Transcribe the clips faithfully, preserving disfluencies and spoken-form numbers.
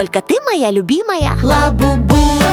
только ты моя любимая. Ла-бу-бу,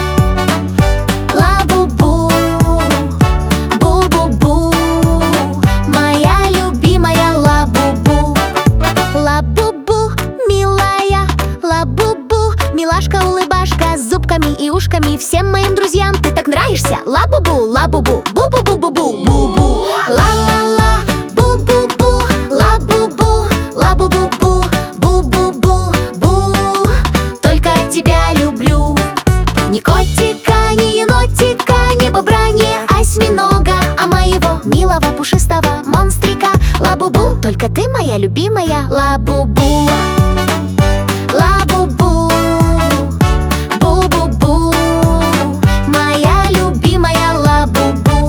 ла-бу-бу, бу-бу-бу, моя любимая ла-бу-бу. Ла-бу-бу, милая, ла-бу-бу, милашка, улыбашка с зубками и ушками. Всем моим друзьям ты так нравишься. Ла-бу-бу, ла-бу-бу, бу-бу-бу-бу-бу, бу-бу. Ла-ла-ла, бу-бу-бу, ла-бу-бу, ла-бу-бу-бу, бу-бу-бу, бу. Только тебя люблю. Ни котика, ни енотика, ни бобра, ни осьминога, а моего милого пушистого монстрика. Ла-бу-бу, только ты моя любимая. Ла-бу-бу, ла-бу-бу, бу-бу-бу, моя любимая ла-бу-бу.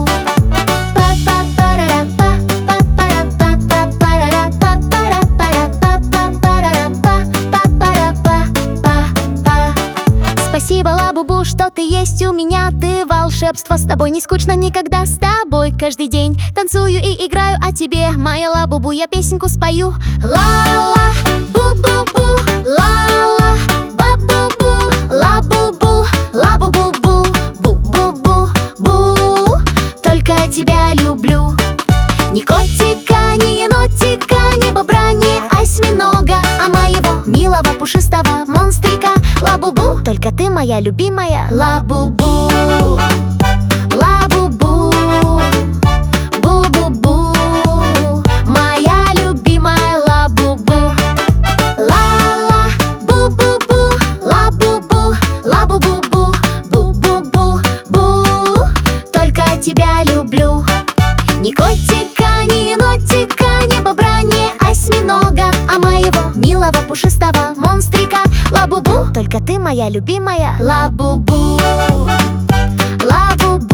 Спасибо, ла-бу-бу, что ты есть у меня. Ты волшебство, с тобой не скучно никогда. С тобой каждый день танцую и играю. А тебе, моя ла-бу-бу, я песенку спою. Ла-ла, бу-бу-бу, ла-ла, ба-бу-бу, ла-бу-бу, ла-бу-бу-бу, бу-бу-бу, бу. Только тебя люблю. Ни котика, ни енотика, ни бобра, ни осьминога, а моего Милого пушистого монстрика. Ла-бу-бу, только ты моя любимая. ла-бу-бу, ла-бу-бу, бу-бу-бу, моя любимая ла-бу-бу. Ла-ла, бу-бу-бу, ла-бу-бу, ла-бу-бу-бу, бу-бу-бу, бу. Только тебя люблю. Ни котика, ни енотика, ни бобра, ни осьминога, а моего Милого пушистого монстрика. ла-бу-бу, Только ты моя любимая. ла-бу-бу, ла-бу-бу.